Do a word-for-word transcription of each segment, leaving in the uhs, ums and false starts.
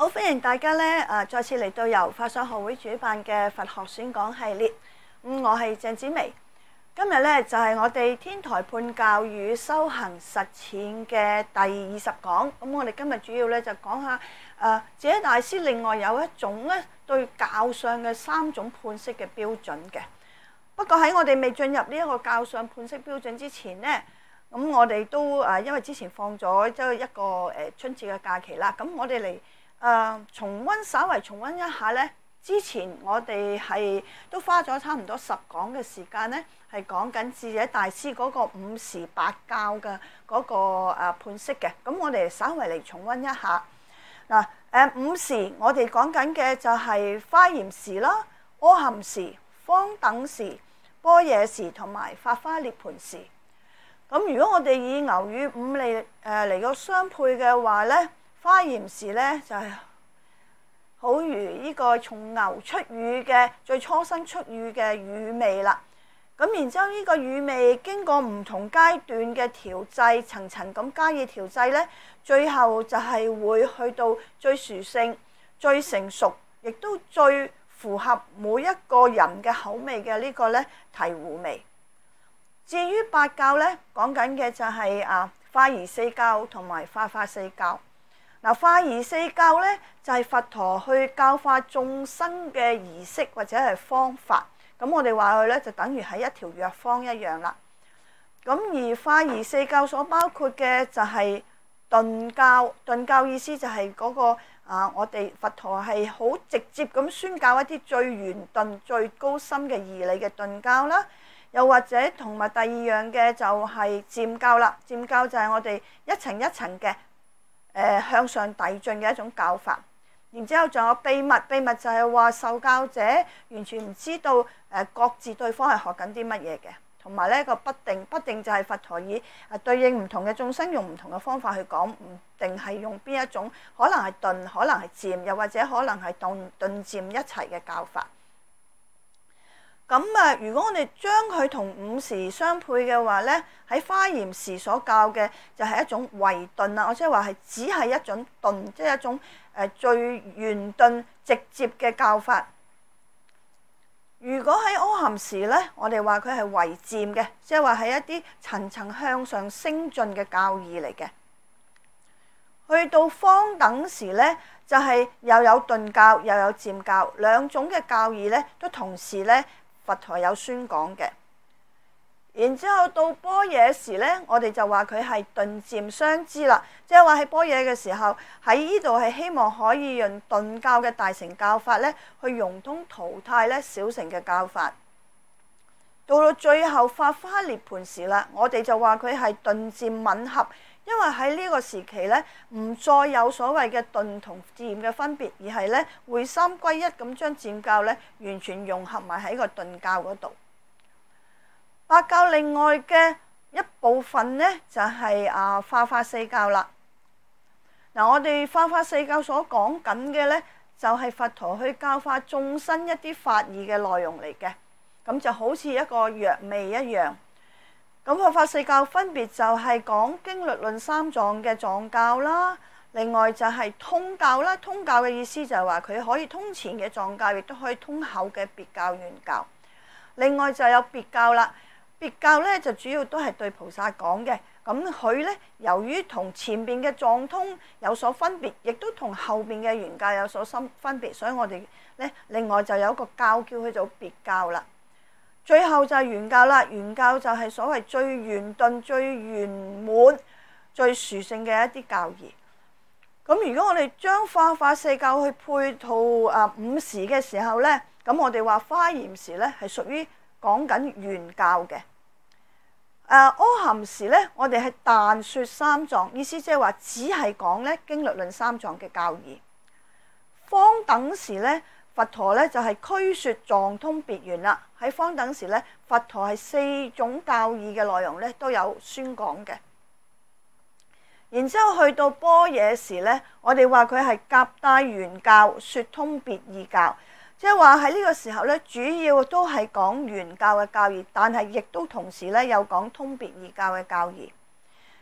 好，歡迎大家咧，誒再次嚟到由法相學會主辦嘅佛學宣講系列。咁我係鄭紫薇，今日咧就係我哋天台判教與修行實踐嘅第二十講。咁我哋今日主要咧就講下誒智者大師另外有一種咧對教相嘅三種判釋嘅標準嘅。不過喺我哋未進入呢一個教相判釋標準之前咧，咁我哋都誒因為之前放咗即係一個誒春節嘅假期啦，咁我哋嚟。誒、呃、重溫，稍為重溫一下呢。之前我哋係都花咗差唔多十講嘅時間呢，係講緊智者大師嗰個五時八教嘅嗰個誒判釋嘅。咁我哋稍為嚟重溫一下嗱。誒、呃、五時我哋講緊嘅就係華嚴時啦、阿含時、方等時、般若時同埋法華涅槃時。咁如果我哋以牛與五嚟誒嚟個相配嘅話呢，華嚴時咧就係、是、好如呢個從牛出乳嘅最初生出乳嘅乳味啦。咁然之後呢個乳味經過唔同階段嘅調製，層層咁加以調製咧，最後就係會去到最殊勝、最成熟，亦都最符合每一個人嘅口味嘅呢個咧醍醐味。至於八教咧，講緊嘅就係啊化儀四教同埋法華四教。嗱，化儀四教咧就係佛陀去教化眾生嘅儀式或者係方法，咁我哋話佢咧就等於係一條藥方一樣啦。咁而化儀四教所包括嘅就係頓教，頓教意思就係嗰個啊，我哋佛陀係好直接咁宣教一啲最圓頓、最高深嘅義理嘅頓教啦。又或者同埋第二樣嘅就係漸教啦，漸教就係我哋一層一層嘅。誒、呃、向上遞進嘅一種教法，然之後仲有秘密，秘密就係話受教者完全唔知道誒、呃、各自對方係學緊啲乜嘢嘅，同埋呢個不定，不定就係佛陀以誒對應唔同嘅眾生用唔同嘅方法去講，唔定係用邊一種，可能係頓，可能係漸，又或者可能係頓頓漸一齊嘅教法。咁啊，如果我哋將佢同五時相配嘅話呢，喺華嚴時所教嘅就係一種唯頓啦，我即係話係只係一種頓，即係一種誒最圓頓直接嘅教法。如果喺阿含時呢，我哋話佢係唯漸嘅，即係話係一啲層層向上升進嘅教義嚟嘅。去到方等時呢，就係又有頓教又有漸教，兩種嘅教義呢都同時呢。佛陀有宣講嘅，然之後到般若時呢，我哋就話佢係頓漸相知啦，即係話喺般若嘅時候，喺呢度係希望可以用頓教嘅大乘教法呢去融通淘汰呢小乘嘅教法。到到最後法華涅槃時啦，我哋就話佢係頓漸吻合。因為喺呢個時期咧，唔再有所謂嘅頓同漸嘅分別，而係咧會三歸一咁將漸教咧完全融合埋喺個頓教嗰度。八教另外嘅一部分咧就係、是、啊法華四教啦。嗱，我哋法華四教所講緊嘅咧，就係、是、佛陀去教化眾生一啲法義嘅內容嚟嘅，咁就好似一個藥味一樣。咁法華四教分別就係講經律論三藏嘅藏教啦，另外就係通教啦。通教嘅意思就係話佢可以通前嘅藏教，亦都可以通後嘅別教原教。另外就有別教啦，別教咧就主要都係對菩薩講嘅。咁佢咧由於同前邊嘅藏通有所分別，亦都同後邊嘅原教有所分分別，所以我哋咧另外就有一個教叫佢做別教啦。最後就係原教啦，原教就係所謂最圓頓、最圓滿、最殊勝嘅一啲教義。咁如果我哋將法華四教去配套啊五時嘅時候呢，咁我哋話華嚴時呢係屬於講緊原教嘅。誒阿含時呢，我哋係但說三藏，意思即係話只係講咧經律論三藏嘅教義。方等時呢，佛陀咧就係俱說藏通別圓啦。喺方等時咧，佛陀係四種教義嘅內容咧都有宣講嘅。然之後去到般若時咧，我哋話佢係夾帶原教，說通別義教，即係話喺呢個時候咧，主要都係講原教嘅教義，但係亦都同時咧有講通別義教嘅教義。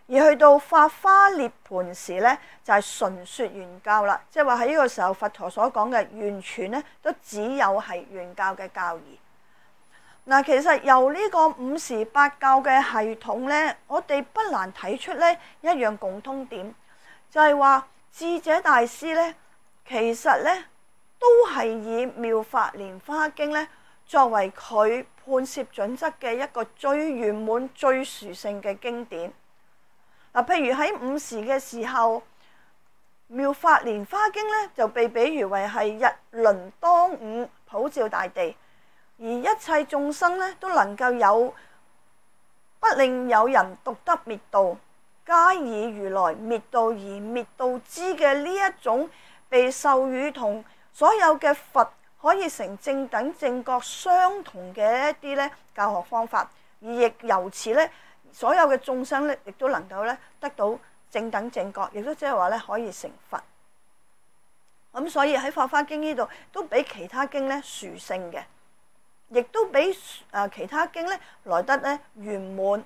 而去到法華涅槃時咧，就係、是、純說原教啦，即係話喺呢個時候佛陀所講嘅完全咧，都只有係原教嘅教義。嗱，其實由呢個五時八教嘅系統咧，我哋不難睇出咧一樣共通點，就係話智者大師咧，其實咧都係以《妙法蓮華經》咧作為佢判攝準則嘅一個最圓滿、最殊勝嘅經典。嗱，譬如喺午時嘅時候，《妙法蓮華經》咧就被比喻為係日輪當午，普照大地，而一切眾生咧都能夠有不令有人獨得滅道，皆以如來滅道而滅道之嘅呢一種被授予同所有嘅佛可以成正等正覺相同嘅一啲咧教學方法，而亦由此咧。所有嘅眾生咧，亦都能夠咧得到正等正覺，亦都即係話咧可以成佛。咁所以喺《法華經》呢度都比其他經咧殊勝嘅，亦都比誒其他經咧來得咧圓滿。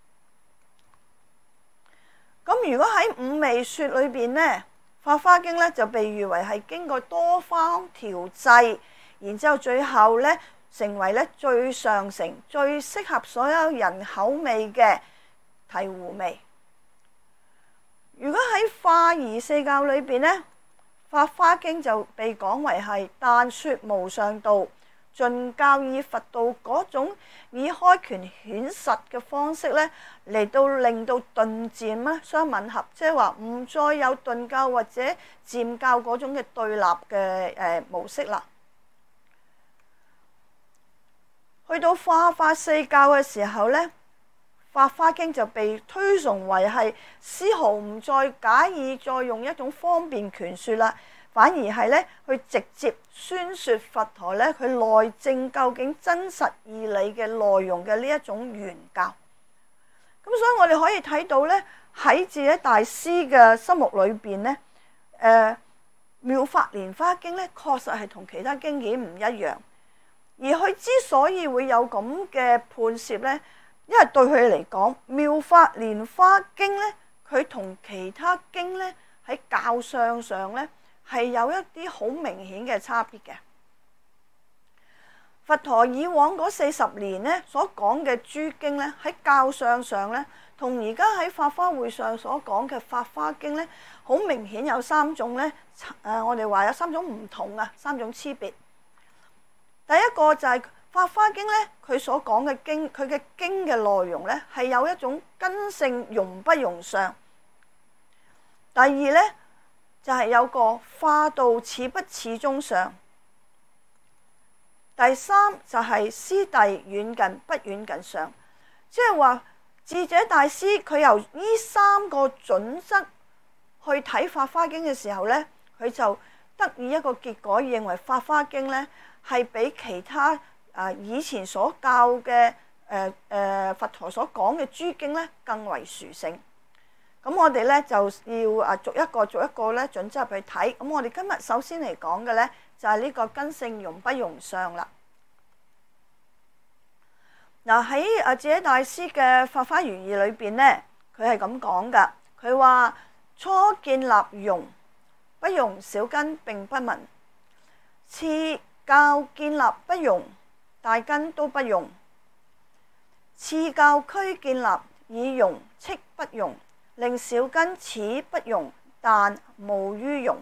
咁如果喺五味說裏邊咧，《法華經》咧就被譽為係經過多方調製，然之後最後咧。成為咧最上乘、最適合所有人口味嘅醍醐味。如果喺化儀四教裏邊咧，《法華經》就被講為係但說無上道，盡教以佛道嗰種以開權顯實嘅方式咧嚟到令到頓漸咧相吻合，即係話唔再有頓教或者漸教嗰種嘅對立嘅誒模式啦。去到化法四教嘅時候咧，《法華經》就被推崇為係絲毫唔再假意再用一種方便權說啦，反而係咧去直接宣說佛陀咧佢內證究竟真實義理嘅內容嘅呢一種原教。咁所以我哋可以睇到咧喺智者大師嘅心目裏邊咧，誒、呃《妙法蓮華經》咧確實係同其他經典唔一樣。而佢之所以會有咁嘅判攝呢，因為對佢嚟講，《妙法蓮華經》呢，佢同其他經呢喺教相上呢係有一啲好明顯嘅差別嘅。佛陀以往嗰四十年呢所講嘅諸經呢，喺教相上呢，同而家喺法華會上所講嘅《法華經》呢，好明顯有三種呢，誒，我哋話有三種唔同啊，三種差別。第一個就係《法華經》咧，佢所講嘅經，佢嘅經嘅內容咧，係有一種根性容不容相。第二咧，就係、是、有個化道似不似中相。第三就係師弟遠近不遠近相，即係話智者大師佢由呢三個準則去睇《法華經》嘅時候咧，佢就得以一個結果，認為《法華經》咧。係比其他啊以前所教嘅誒誒佛陀所講嘅諸經咧更為殊勝。咁我哋咧就要啊逐一個逐一個咧準則去睇。咁我哋今日首先嚟講嘅咧就係、是、呢個根性容不容相啦。嗱喺啊智者大師嘅《法華原義》裏邊咧，佢係咁講噶。佢話初建立容，不容小根並不聞。次教建立不容，大根都不容。次教區建立以容戚不容，令小根始不容，但無於容。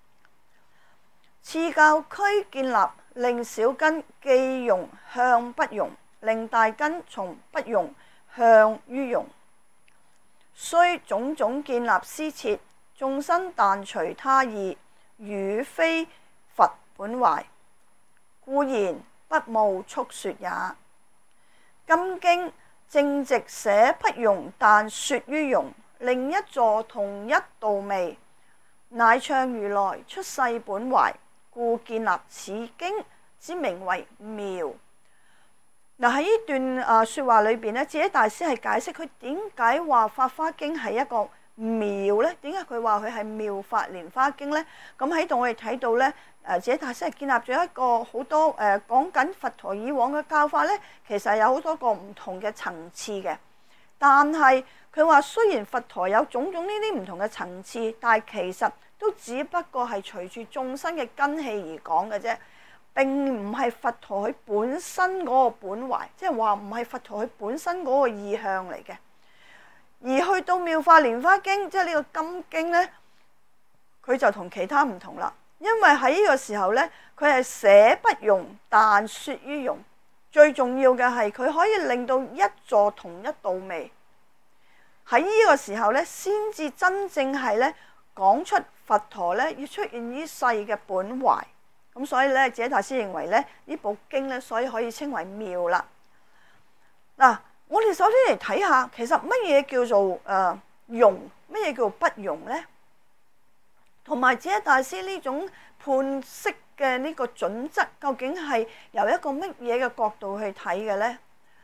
次教區建立令小根既容向不容，令大根從不容向於容。雖種種建立施設，眾生但隨他意，與非佛本懷。故然不務速說也。今經正直寫不容，但說於容，另一座同一道味，乃唱如來出世本懷，故建立此經之名為妙。嗱喺呢段啊說話裏邊咧，智者大師係解釋佢點解話《法華經》係一個妙呢？點解佢話佢係妙法蓮華經呢？咁喺度我哋睇到呢。誒智者大師係建立咗一個好多誒講緊佛陀以往嘅教法咧，其實有好多個唔同嘅層次嘅，但係佢話雖然佛陀有種種呢啲唔同嘅層次，但係其實都只不過係隨住眾生嘅根器而講嘅啫，並唔係佛陀佢本身嗰個本懷，即係話唔係佛陀佢本身嗰個意向嚟嘅。而去到妙法蓮華經，即係呢個金經呢，佢就同其他唔同啦。因為喺呢個時候呢，佢係寫不容，但說於容。最重要嘅係佢可以令到一座同一道味。喺呢個時候呢，先至真正係呢講出佛陀呢要出現於世嘅本懷。咁所以呢，智者大師認為呢呢部經呢，所以可以稱為妙啦。嗱，我哋首先嚟睇下，其實乜嘢叫做誒、呃、容，乜嘢叫做不容呢？同埋智者大師呢種判釋嘅呢個準則，究竟係由一個乜嘢嘅角度去睇嘅呢？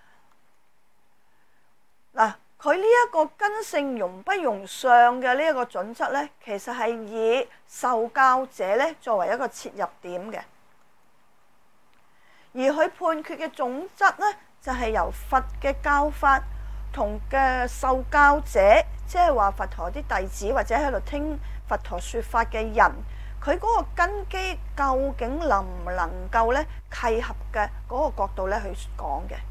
嗱，佢呢一個根性容不容相嘅呢一個準則呢，其實係以受教者呢作為一個切入點嘅，而佢判決嘅準則呢，就係由佛嘅教法同嘅受教者，即係話佛陀啲弟子或者喺度聽佛陀說法嘅人，佢嗰個根基究竟能唔能夠咧契合嘅嗰個角度咧去講嘅。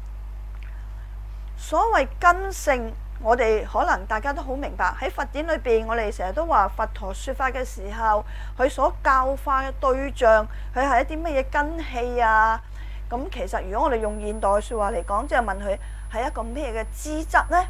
所謂根性，我哋可能大家都好明白，喺佛典裏邊，我哋成日都話佛陀說法嘅時候，佢所教化嘅對象，佢係一啲乜嘢根器啊？咁其實如果我哋用現代説話嚟講，即係問佢係一個咩嘅資質呢？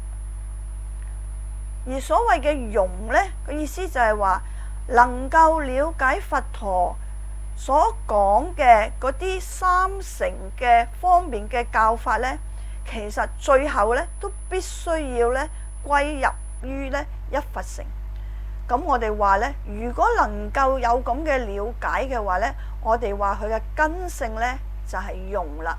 而所謂嘅容呢，個意思就係話能夠了解佛陀所講嘅嗰啲三乘嘅方面嘅教法呢，其實最後呢都必須要呢歸入於呢一佛乘。咁我哋話呢，如果能夠有咁嘅了解嘅話呢，我哋話佢嘅根性呢就係容啦。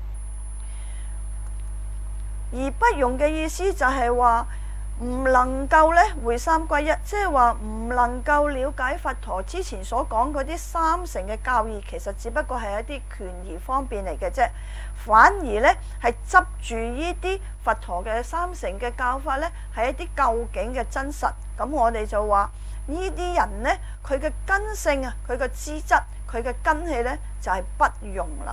而不容嘅意思就係話唔能夠咧會三歸一，即係話唔能夠了解佛陀之前所講嗰啲三乘嘅教義，其實只不過係一啲權宜方便嚟嘅啫。反而咧係執住呢啲佛陀嘅三乘嘅教法咧，係一啲究竟嘅真實。咁我哋就話呢啲人咧，佢嘅根性啊，佢嘅資質，佢嘅根器咧就係不容啦。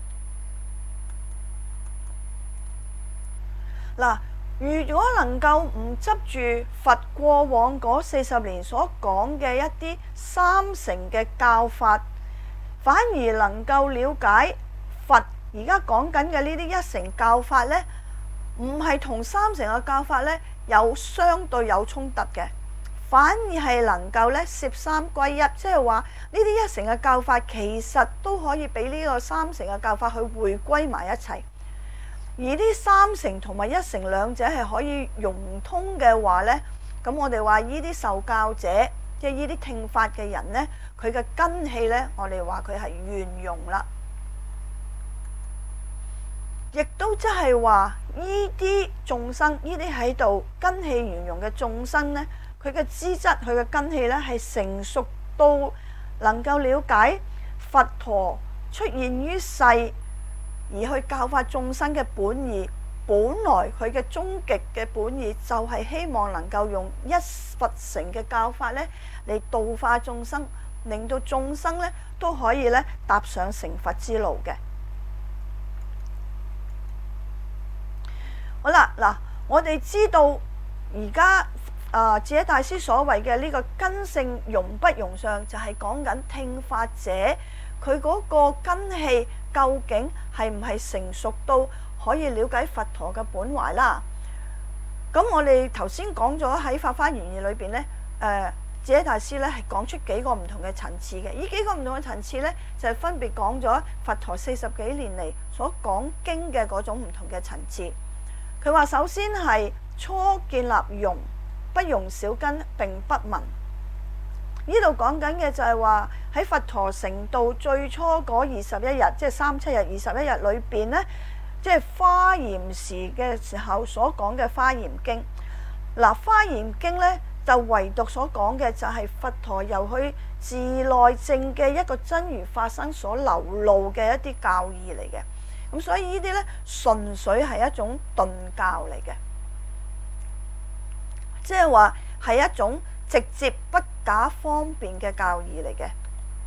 嗱，如果能夠唔執住佛過往嗰四十年所講嘅一啲三乘嘅教法，反而能夠了解佛而家講緊嘅呢啲一乘教法呢，唔係同三乘嘅教法呢有相對有衝突嘅，反而係能夠呢攝三歸一，即係話呢啲一乘嘅教法其實都可以俾呢個三乘嘅教法去回歸埋一齊。而呢三乘同埋一乘兩者係可以融通嘅話呢，咁我哋話呢啲受教者，即係呢啲聽法嘅人呢，佢嘅根器呢，我哋話佢係圓融啦。亦都即係話呢啲眾生，呢啲喺度根器圓融嘅眾生呢，佢嘅資質，佢嘅根器呢，係成熟到能夠了解佛陀出現於世，而去教化眾生嘅本意，本來佢嘅終極嘅本意就係希望能夠用一佛乘嘅教法咧嚟度化眾生，令到眾生咧都可以咧踏上成佛之路嘅。好啦，嗱，我哋知道而家啊智者大師所謂嘅呢個根性容不容相，就係講緊聽法者佢嗰個根器究竟係唔係成熟到可以了解佛陀嘅本懷啦？咁我哋頭先講咗喺《法華緣義》裏邊呢，誒智者大師咧係講出幾個唔同嘅層次嘅。呢幾個唔同嘅層次呢，就係分別講咗佛陀四十幾年嚟所講經嘅嗰種唔同嘅層次。佢話首先係初建立容，不容小根並不聞。呢度講緊嘅就係話喺佛陀成道最初嗰二十一日，即係三七日、二十一日裏邊呢，即係華嚴時嘅時候所講嘅華嚴經。嗱，華嚴經呢，就唯獨所講嘅就係佛陀由佢自內證嘅一個真如法身所流露嘅一啲教義嚟嘅。咁所以呢啲呢，純粹係一種頓教嚟嘅。 即係話係一種直接不假方便嘅教義嚟嘅。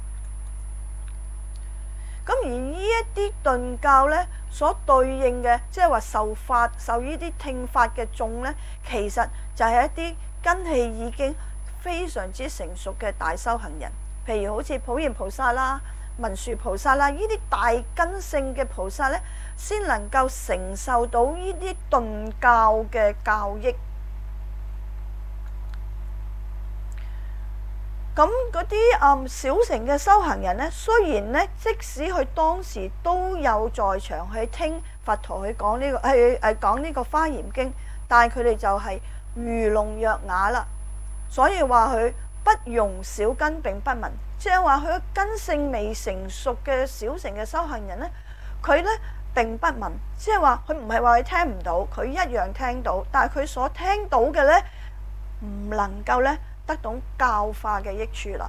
咁而呢一啲頓教呢，所對應嘅，即係話受法受呢啲聽法嘅眾呢，其實就係一啲根器已經非常之成熟嘅大修行人，譬如好似普賢菩薩啦、文殊菩薩啦，呢啲大根性嘅菩薩呢，先能夠承受到呢啲頓教嘅教益。咁嗰啲嗯小乘嘅修行人呢，雖然呢，即使佢當時都有在場去聽佛陀去講呢個係誒講呢個華嚴經，但係佢哋就係愚聾弱啞啦。所以話佢不容小根並不聞，即係話佢根性未成熟嘅小乘嘅修行人呢，佢呢並不聞，即係話佢唔係話佢聽唔到，佢一樣聽到，但係佢所聽到嘅呢，唔能夠呢得到教化嘅益處啦。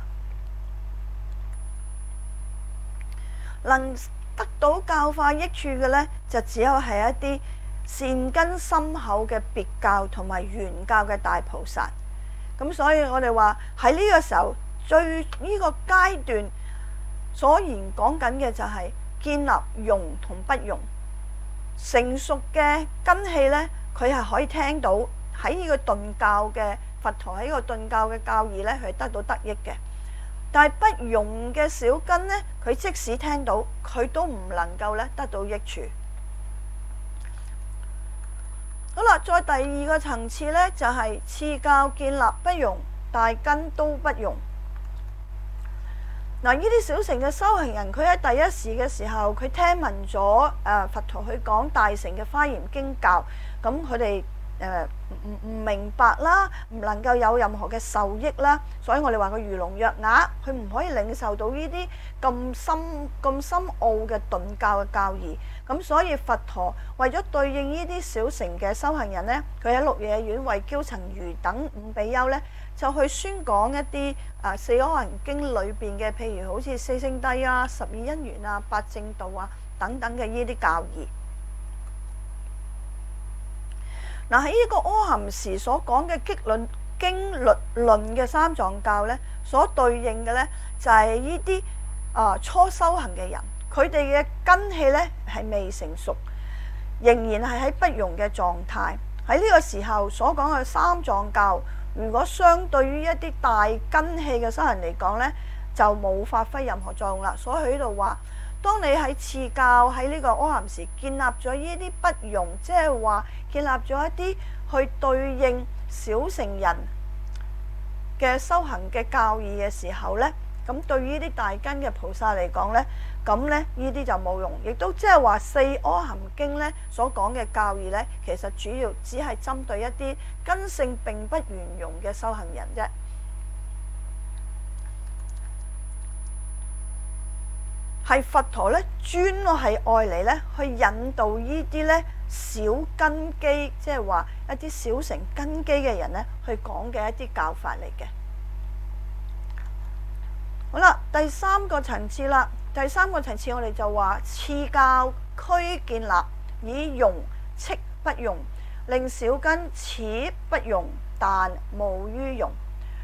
能得到教化益處嘅呢，就只有係一啲善根深厚嘅別教同埋原教嘅大菩薩。咁所以我哋話喺呢個時候最呢個階段所言講緊嘅就係建立容同不容。成熟嘅根器呢，佢係可以聽到喺呢個頓教嘅佛陀喺呢個頓教嘅教義呢，佢得到得益嘅。但係不容嘅小根呢，佢即使聽到，佢都唔能夠呢得到益處。好啦，再第二個層次呢，就係次教建立不容，大根都不容。嗱，呢啲小乘嘅修行人，佢喺第一時嘅時候，佢聽聞咗誒佛陀去講大乘嘅華嚴經教，咁佢哋誒唔唔明白啦，唔能夠有任何嘅受益啦，所以我哋話佢愚聾弱啞，佢唔可以領受到呢啲咁深咁深奧嘅頓教嘅教義。咁所以佛陀為咗對應呢啲小乘嘅修行人呢，佢喺鹿野苑為憍陳如等五比丘呢，就去宣講一啲啊四阿含經裏邊嘅，譬如好似四聖諦啊、十二因緣啊、八正道啊等等嘅呢啲教義。嗱，喺呢個阿含時所講嘅經論經律論嘅三藏教呢，所對應嘅呢，就係呢啲啊初修行嘅人。佢哋嘅根器呢係未成熟，仍然係喺不容嘅狀態。喺呢個時候所講嘅三藏教，如果相對於一啲大根器嘅修行嚟講呢，就冇發揮任何作用啦。所以佢喺度話，當你喺次教喺呢個阿含時建立咗呢啲不容，即係話建立咗一啲去對應小乘人嘅修行嘅教義嘅時候呢，咁對於呢啲大根嘅菩薩嚟講呢，咁呢呢啲就冇用，亦都即係話四阿含經呢所講嘅教義呢，其實主要只係針對一啲根性並不圓融嘅修行人啫。係佛陀呢專係愛嚟呢去引導呢啲呢小根基，即係話一啲小乘根基嘅人呢去講嘅一啲教法嚟嘅。好啦，第三個層次啦。第三個層次我哋就話次教俱建立，以容斥不容，令小根始不容，但無於容。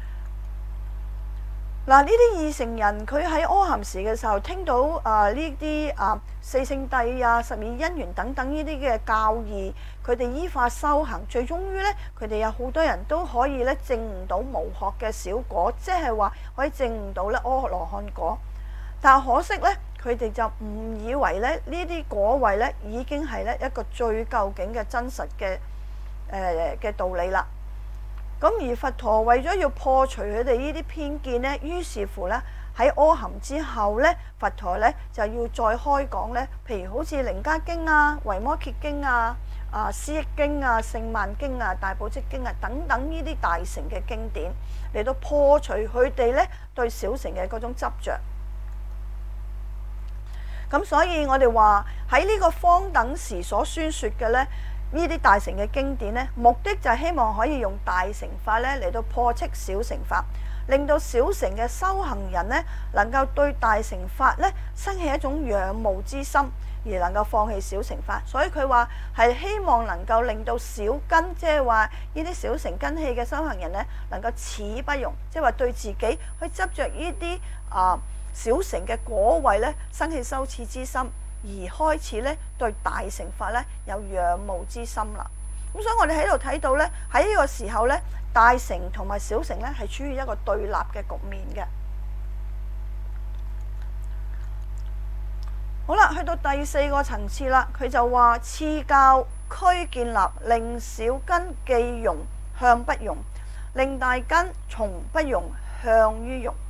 嗱，呢啲二乘人佢喺阿含時嘅時候聽到啊呢啲啊四聖諦啊、十二因緣等等呢啲嘅教義，佢哋依法修行，最終於呢，佢哋有好多人都可以咧證唔到無學嘅小果，即係話可以證唔到咧阿羅漢果。但可惜咧，佢哋就誤以為咧呢啲果位咧已經係咧一個最究竟嘅真實嘅誒嘅道理啦。咁而佛陀為咗要破除佢哋呢啲偏見咧，於是乎咧喺阿含之後咧，佛陀咧就要再開講咧，譬如好似《楞伽經》啊、《維摩詰經》啊、啊《思憶經》啊、《勝鬘經》啊、《大寶積經》啊等等呢啲大乘嘅經典，嚟到破除佢哋咧對小乘嘅嗰種執着。咁所以我哋話喺呢個方等時所宣說嘅呢，呢啲大乘嘅經典呢，目的就係希望可以用大乘法呢嚟到破斥小乘法， 令到小乘嘅修行人呢能夠對大乘法呢生起一種仰慕之心，而能夠放棄小乘法。所以佢話係希望能夠令到小根，即係話呢啲小乘根器嘅修行人呢能夠始不容，即係話對自己去執着呢啲啊小乘嘅果位呢生起羞恥之心，而開始呢對大乘法呢有仰慕之心啦。咁所以我哋喺度睇到呢，喺呢個時候呢，大乘同埋小乘呢係處於一個對立嘅局面嘅。好啦，去到第四個層次啦，佢就話次教俱建立，令小根既容向不容，令大根從不容向於容。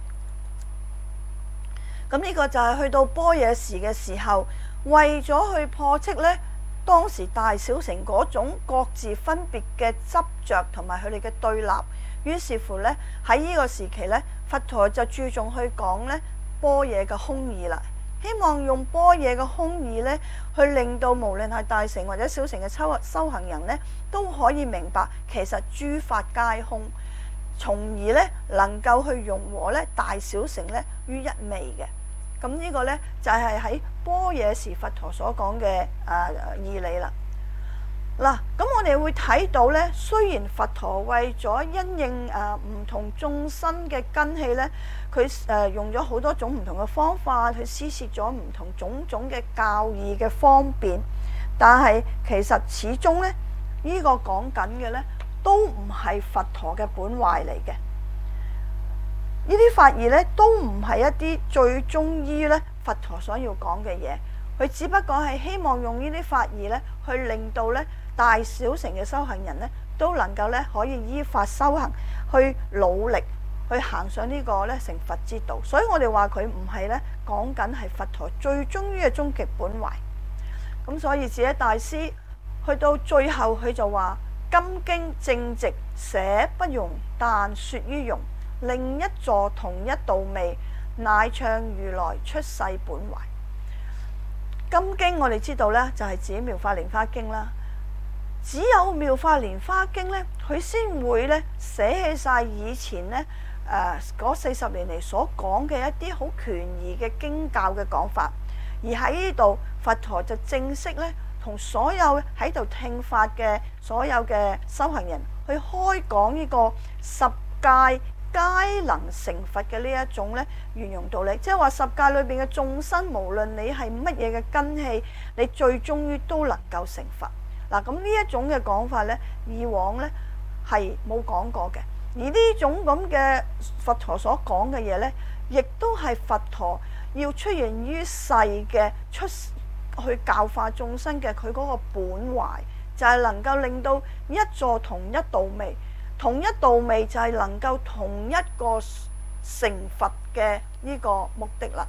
咁呢個就係去到般若時嘅時候，為咗去破斥呢當時大小乘嗰種各自分別嘅執着同埋佢哋嘅對立，於是乎呢，喺呢個時期呢，佛陀就注重去講呢般若嘅空義啦，希望用般若嘅空義呢，去令到無論係大乘或者小乘嘅修修行人呢，都可以明白其實諸法皆空，從而呢能夠去融合呢大小乘呢於一味嘅。咁呢個呢，就係喺般若時佛陀所講嘅誒義理啦。嗱，咁我哋會睇到呢，雖然佛陀為咗因應誒唔同眾生嘅根器呢，佢誒用咗好多種唔同嘅方法去施設咗唔同種種嘅教義嘅方便，但係其實始終呢，呢、呢個講緊嘅呢，都唔係佛陀嘅本懷嚟嘅。呢啲法義咧都唔係一啲最終於咧佛陀所要講嘅嘢，佢只不過係希望用呢啲法義咧去令到咧大小乘嘅修行人咧都能夠咧可以依法修行，去努力去行上呢個咧成佛之道。所以我哋話佢唔係咧講緊係佛陀最終於嘅終極本懷。咁所以智者大師去到最後佢就話：今經正直寫不容，但說於容。另一座同一道味，乃唱如來出世本懷。金經我哋知道呢，就係指妙法蓮華經啦。只有妙法蓮華經呢，佢先會呢寫起晒以前呢誒嗰四十年嚟所講嘅一啲好權宜嘅經教嘅講法，而喺呢度佛陀就正式呢同所有喺度聽法嘅所有嘅修行人去開講呢個十界皆能成佛嘅呢一種咧圓融道理，即係話十界裏邊嘅眾生，無論你係乜嘢嘅根器，你最終於都能夠成佛。嗱，咁呢一種嘅講法咧，以往咧係冇講過嘅，而呢種咁嘅佛陀所講嘅嘢咧，亦都係佛陀要出現於世嘅出去教化眾生嘅佢嗰個本懷，就係能夠令到一座同一道味。同一道味就係能夠同一個成佛嘅呢個目的啦。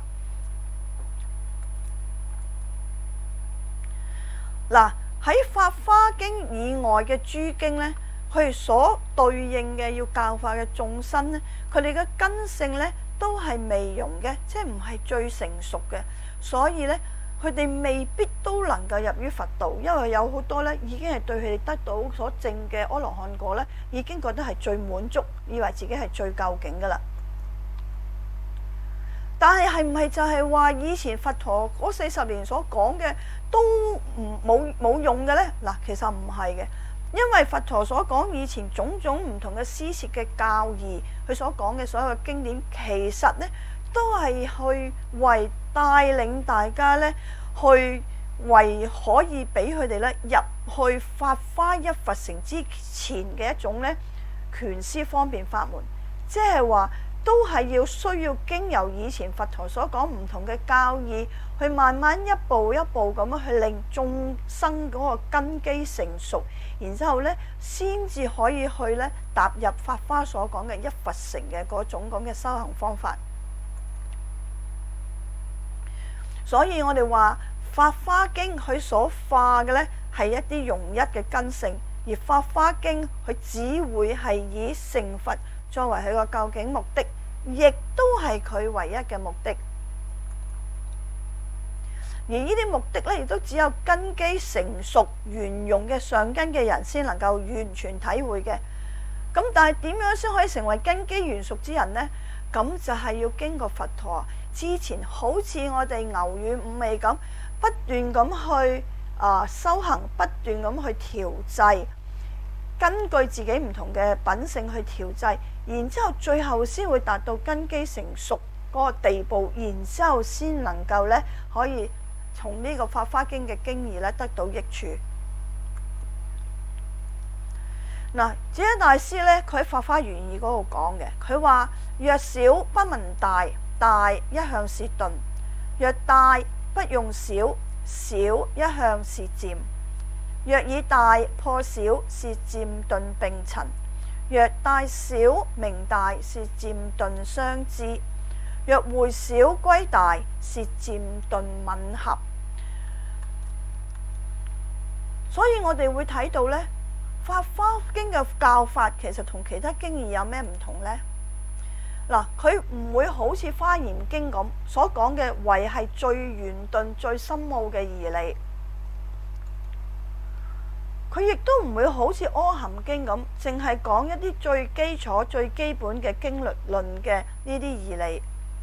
嗱，喺《法華經》以外嘅諸經呢，佢哋所對應嘅要教化嘅眾生呢，佢哋嘅根性呢都係微融嘅，即係唔係最成熟嘅，所以呢，佢哋未必都能夠入於佛道，因為有好多咧已經係對佢哋得到所證嘅阿羅漢果咧，已經覺得係最滿足，以為自己係最究竟噶啦。但係係唔係就係話以前佛陀嗰四十年所講嘅都唔冇冇用嘅呢？嗱，其實唔係嘅，因為佛陀所講以前種種唔同嘅施設嘅教義，佢所講嘅所有嘅經典，其實呢都係去為帶領大家咧，去為可以俾佢哋咧入去法華一佛乘之前嘅一種咧權施方便法門，即係話都係要需要經由以前佛陀所講唔同嘅教義，去慢慢一步一步咁樣去令眾生嗰個根基成熟，然之後咧先至可以去咧踏入法華所講嘅一佛乘嘅嗰種咁嘅修行方法。所以我哋話《法華經》佢所化嘅呢係一啲容一嘅根性，而《法華經》佢只會係以成佛作為佢個究竟目的，亦都係佢唯一嘅目的。而呢啲目的呢，亦都只有根基成熟圓融嘅上根嘅人先能夠完全體會嘅。 咁但係點樣先可以成為根基圓熟之人呢？咁就係要經過佛陀之前，好似我哋牛乳五味咁，不斷咁去啊、呃、修行，不斷咁去調製，根據自己唔同嘅品性去調製，然之後最後先會達到根基成熟嗰個地步，然之後先能夠咧可以從呢個《法華經》嘅經義咧得到益處。嗱，智者大師咧，佢喺《法華原義》嗰度講嘅，佢話：若小不聞大，大一向是頓；若大不用小，小一向是漸；若以大破小，是漸頓並陳；若大小明大，是漸頓相知；若回小歸大，是漸頓吻合。所以我哋會睇到咧。《法華經》嘅教法其實同其他經義有咩唔同呢？嗱，佢唔會好似《華嚴經》咁所講嘅，唯係最圓頓、最深奧嘅義理。佢亦都唔會好似《阿含經》咁，淨係講一啲最基礎、最基本嘅經律論嘅呢啲義理。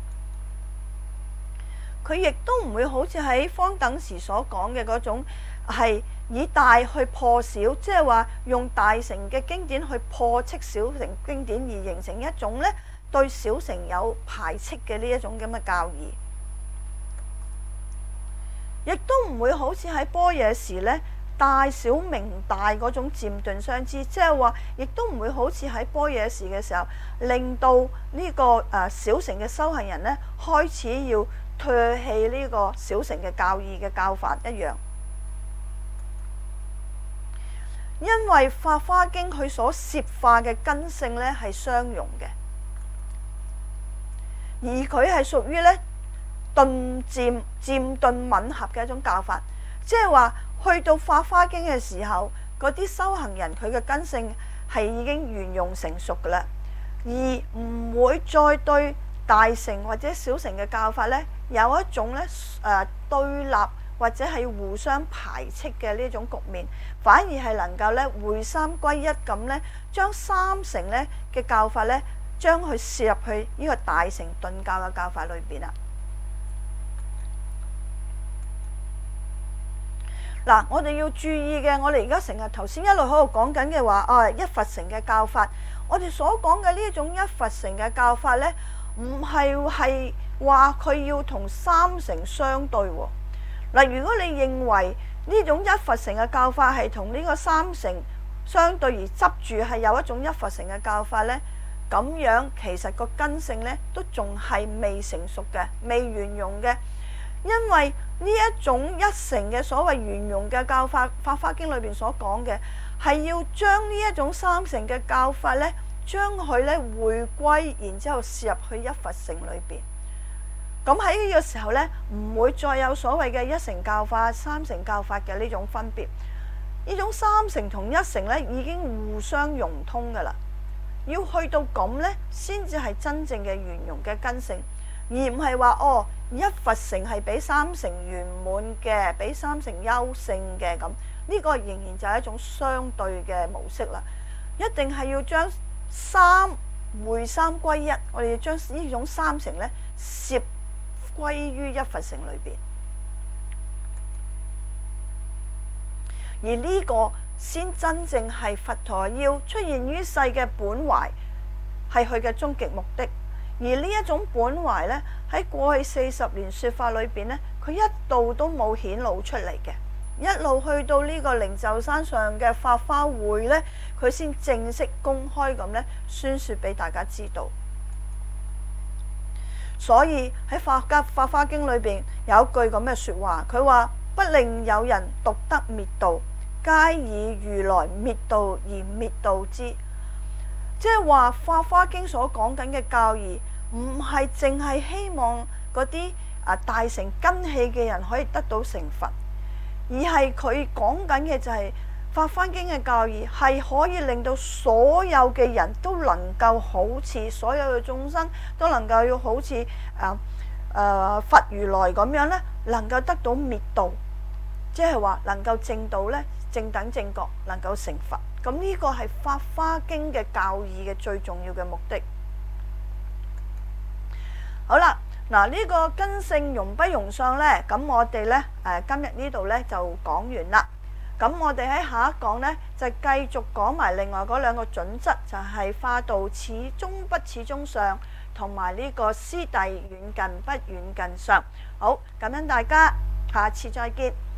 佢亦都唔會好似喺方等時所講嘅嗰種係以大去破小，即係話用大乘嘅經典去破斥小乘經典，而形成一種咧對小乘有排斥嘅呢一種咁嘅教義。亦都唔會好似喺般若時咧大小明大嗰種漸頓相知，即係話亦都唔會好似喺般若時嘅時候，令到呢、這個誒、呃、小乘嘅修行人咧開始要唾棄呢個小乘嘅教義嘅教法一樣。因為《法華經》佢所攝化嘅根性咧係相容嘅，而佢係屬於咧頓漸漸頓吻合嘅一種教法，即係話去到《法華經》嘅時候，嗰啲修行人佢嘅根性係已經圓融成熟㗎喇，而唔會再對大乘或者小乘嘅教法咧有一種咧誒對立或者係互相排斥嘅呢種局面，反而係能夠咧會三歸一咁咧，將三乘咧嘅教法咧，將佢攝入去呢個大乘頓教嘅教法裏邊啦。嗱，我哋要注意嘅，我哋而家成日頭先一路喺度講緊嘅話，啊一佛乘嘅教法，我哋所講嘅呢一種一佛乘嘅教法咧，唔係係話佢要同三乘相對喎。嗱，如果你認為呢種一佛乘嘅教法係同呢個三乘相對而執住係有一種一佛乘嘅教法呢，咁樣其實個根性呢都仲係未成熟嘅，未圓融嘅。因為呢一種一乘嘅所謂圓融嘅教法，《法華經》裏邊所講嘅係要將呢一種三乘嘅教法呢，將佢呢回歸，然之後攝入去一佛乘裏邊。咁喺呢個時候呢，唔會再有所謂嘅一乘教法、三乘教法嘅呢種分別。呢種三乘同一乘呢已經互相融通噶啦。要去到咁呢，先至係真正嘅圓融嘅根性，而唔係話哦一佛乘係比三乘圓滿嘅，比三乘優勝嘅咁。呢個仍然就係一種相對嘅模式啦。一定係要將三會三歸一，我哋要將呢種三乘呢攝歸於一佛乘裏邊，而呢個先真正係佛陀要出現於世嘅本懷，係佢嘅終極目的。而呢一種本懷呢，喺過去四十年說法裏邊呢，佢一度都冇顯露出嚟嘅，一路去到呢個靈鷲山上嘅法華會呢，佢先正式公開咁呢宣說俾大家知道。所以喺《法華法華經》裏邊有一句咁嘅說話，佢話不令有人獨得滅道，皆以如來滅道而滅道之。即係話《法華經》所講緊嘅教義，唔係淨係希望嗰啲啊大乘根器嘅人可以得到成佛，而係佢講緊嘅就係、是。《法華經》嘅教義係可以令到所有嘅人都能夠好似所有嘅眾生都能夠要好似誒誒佛如來咁樣咧，能夠得到滅道，即係話能夠證到咧正等正覺，能夠成佛咁呢個係《法華經》嘅教義嘅最重要嘅目的。好啦，嗱、這、呢個根性容不容相呢？咁我哋呢，誒今日呢度呢就講完啦。咁我哋喺下一講呢，就繼續講埋另外嗰兩個準則，就係化道始終不始終相，同埋呢個師弟遠近不遠近相。好，感恩大家，下次再見。